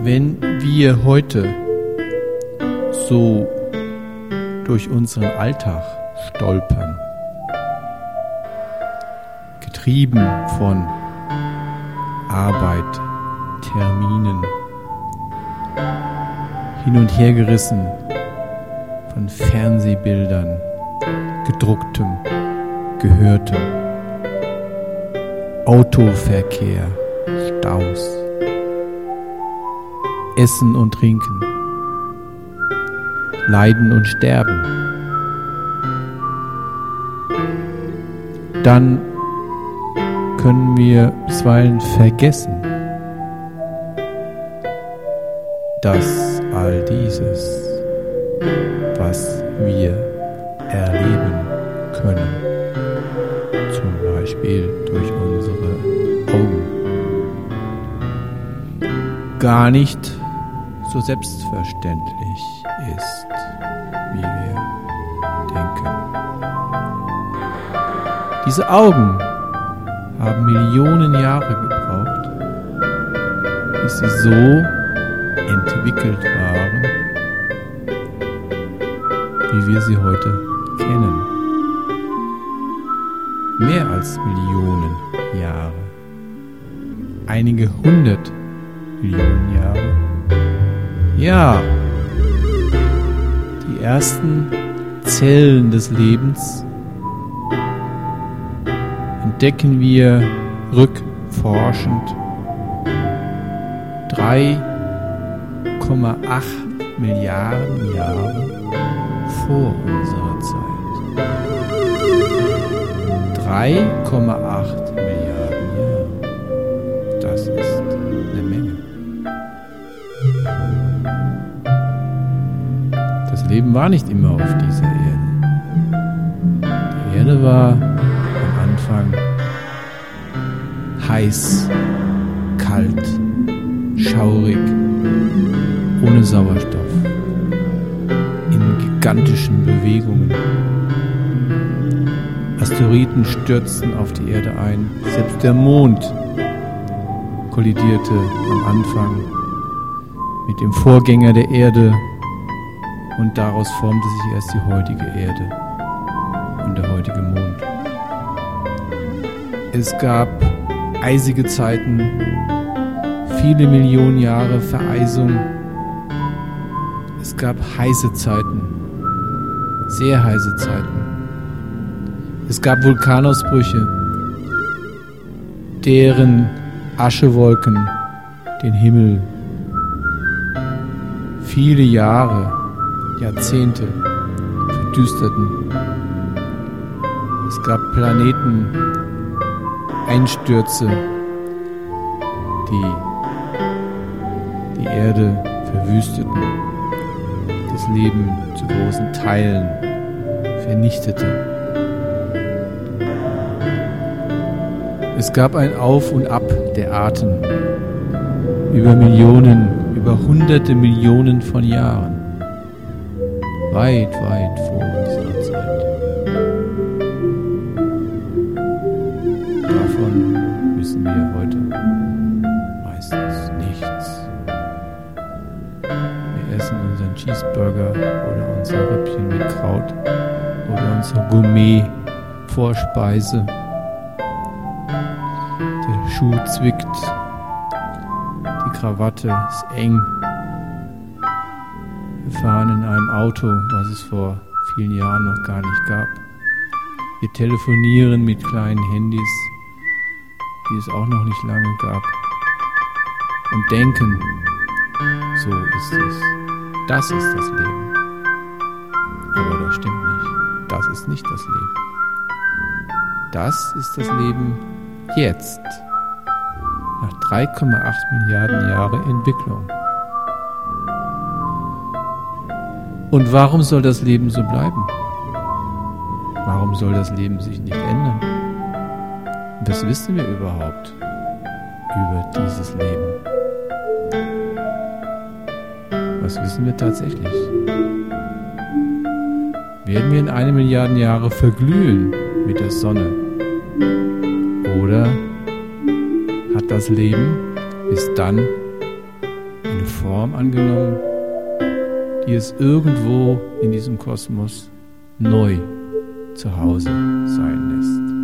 Wenn wir heute so durch unseren Alltag stolpern, getrieben von Arbeit, Terminen, hin und her gerissen von Fernsehbildern, gedrucktem, gehörtem, Autoverkehr, Staus, Essen und Trinken, Leiden und Sterben, dann können wir bisweilen vergessen, dass all dieses, was wir erleben können, zum Beispiel durch unsere Augen, gar nicht so selbstverständlich ist, wie wir denken. Diese Augen haben Millionen Jahre gebraucht, bis sie so entwickelt waren, wie wir sie heute kennen. Mehr als Millionen Jahre. Einige 100 Millionen Jahre. Ja, die ersten Zellen des Lebens entdecken wir rückforschend 3,8 Milliarden Jahre vor unserer Zeit. 3,8 Milliarden Jahre. Das ist eine Menge. Das Leben war nicht immer auf dieser Erde. Die Erde war am Anfang heiß, kalt, schaurig, ohne Sauerstoff, in gigantischen Bewegungen. Asteroiden stürzten auf die Erde ein, selbst der Mond kollidierte am Anfang mit dem Vorgänger der Erde und daraus formte sich erst die heutige Erde und der heutige Mond. Es gab eisige Zeiten, viele Millionen Jahre Vereisung. Es gab heiße Zeiten, sehr heiße Zeiten. Es gab Vulkanausbrüche, deren Aschewolken den Himmel viele Jahre, Jahrzehnte verdüsterten. Es gab Planeteneinstürze, die die Erde verwüsteten, das Leben zu großen Teilen vernichtete. Es gab ein Auf und Ab der Arten über Millionen, über hunderte Millionen von Jahren, weit, weit vor unserer Zeit. Davon wissen wir heute meistens nichts. Wir essen unseren Cheeseburger oder unser Rippchen mit Kraut oder unsere Gourmet-Vorspeise. Der Schuh zwickt, die Krawatte ist eng. Wir fahren in einem Auto, was es vor vielen Jahren noch gar nicht gab. Wir telefonieren mit kleinen Handys, die es auch noch nicht lange gab. Und denken, so ist es. Das ist das Leben. Aber das stimmt nicht. Das ist nicht das Leben. Das ist das Leben jetzt. Nach 3,8 Milliarden Jahre Entwicklung. Und warum soll das Leben so bleiben? Warum soll das Leben sich nicht ändern? Was wissen wir überhaupt über dieses Leben? Was wissen wir tatsächlich? Werden wir in 1 Milliarde Jahre verglühen mit der Sonne? Oder hat das Leben bis dann eine Form angenommen, die es irgendwo in diesem Kosmos neu zu Hause sein lässt.